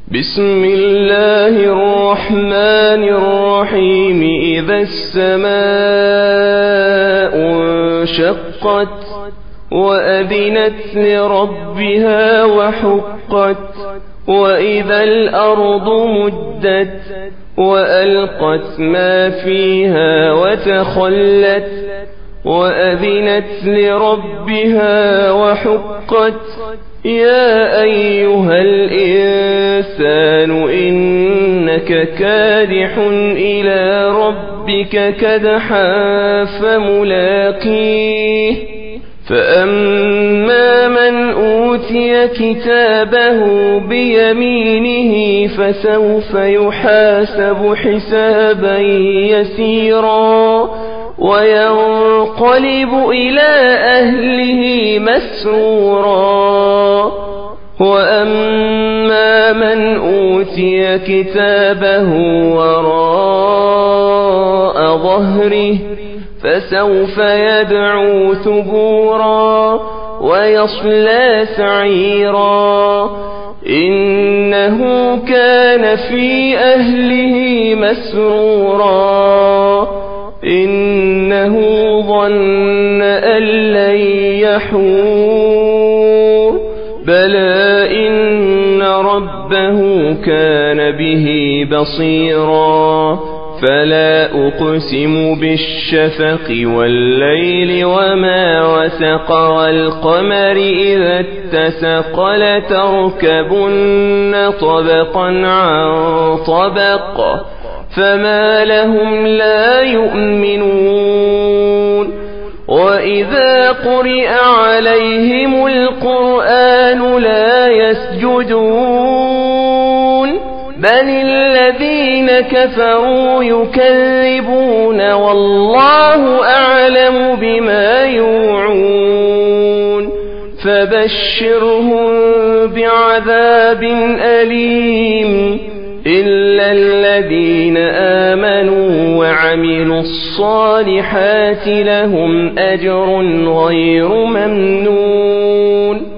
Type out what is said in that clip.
بسم الله الرحمن الرحيم. إذا السماء انشقت وأذنت لربها وحقت وإذا الأرض مدت وألقت ما فيها وتخلت وأذنت لربها وحقت يا أيها الإنسان إنك كادح إلى ربك كدحا فملاقيه فأما من أوتي كتابه بيمينه فسوف يحاسب حسابا يسيرا وينقلب إلى أهله مسرورا وأما من أوتي كتابه وراء ظهره فسوف يدعو ثبورا ويصلى سعيرا إنه كان في أهله مسرورا إنه ظن أن لن يحور بلى إن ربه كان به بصيرا فلا أقسم بالشفق والليل وما وسق والقمر إذا اتسق لتركبن طبقا عن طبق فما لهم لا يؤمنون وإذا قرئ عليهم القرآن لا يسجدون بل الذين كفروا يكذبون والله أعلم بما يوعون فبشرهم بعذاب أليم إلا الذين آمنوا وعملوا الصالحات لهم أجر غير ممنون